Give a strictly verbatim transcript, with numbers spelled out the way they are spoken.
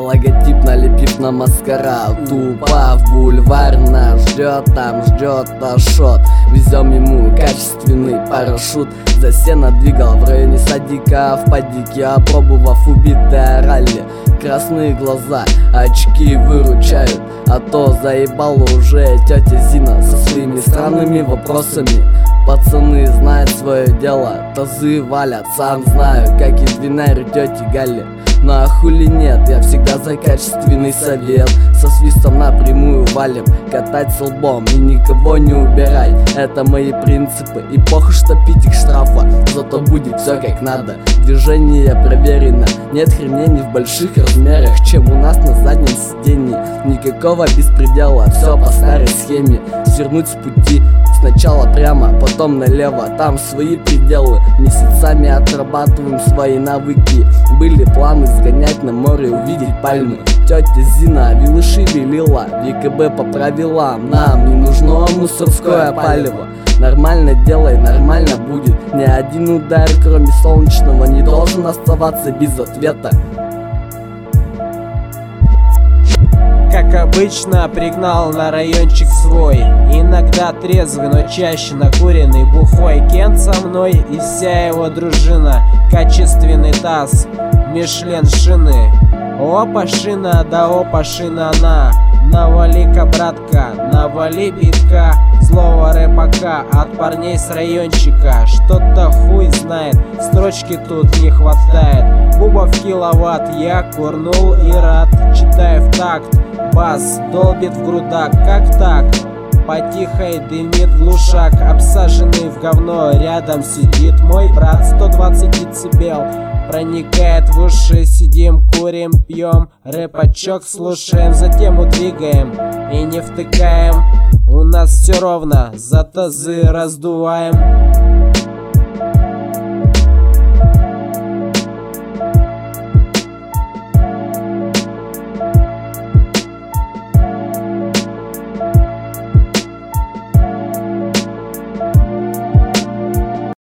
логотип налепив на маскарад. Тупо в бульвар нас ждет, там ждет Ашот. Везем ему качественный парашют. За сено двигал в районе садика, в падике опробовав убитое ралли. Красные глаза, очки выручают, а то заебала уже тетя Зина со своими странными вопросами. Пацаны знают свое дело, тазы валят, сам знаю, как из бинарю тети Галли. Ну а хули нет, я всегда за качественный совет. Со свистом напрямую валим, катать с лбом и никого не убирать. Это мои принципы, и похуй, что пить их штрафа, зато будет все как надо. Движение проверено, нет хренений в больших размерах, чем у нас на заднем сиденье. Никакого беспредела, все по старой схеме. Свернуть с пути, сначала прямо, потом налево, там свои пределы. Месяцами отрабатываем свои навыки. Были планы сгонять на море, увидеть пальмы. Тетя Зина вилыши белила, ВКБ по правилам. Нам не нужно мусорское палево. Нормально делай, нормально будет. Ни один удар, кроме солнечного, не должен оставаться без ответа. Как обычно, пригнал на райончик свой. Иногда трезвый, но чаще накуренный, бухой. Кент со мной и вся его дружина. Качественный таз, Мишлен шины. Опа шина, да опа шина на. Навали-ка, братка, навали битка. Злого рэпака от парней с райончика. Что-то хуй знает, строчки тут не хватает. Буба в киловатт, я курнул и рад. Читаю в такт, бас долбит в грудак. Как так? Потихой дымит глушак, обсаженный в говно. Рядом сидит мой брат, сто двадцать децибел проникает в уши. Сидим, курим, пьем, рэпачок слушаем, затем удвигаем и не втыкаем. У нас все ровно, за тазы раздуваем.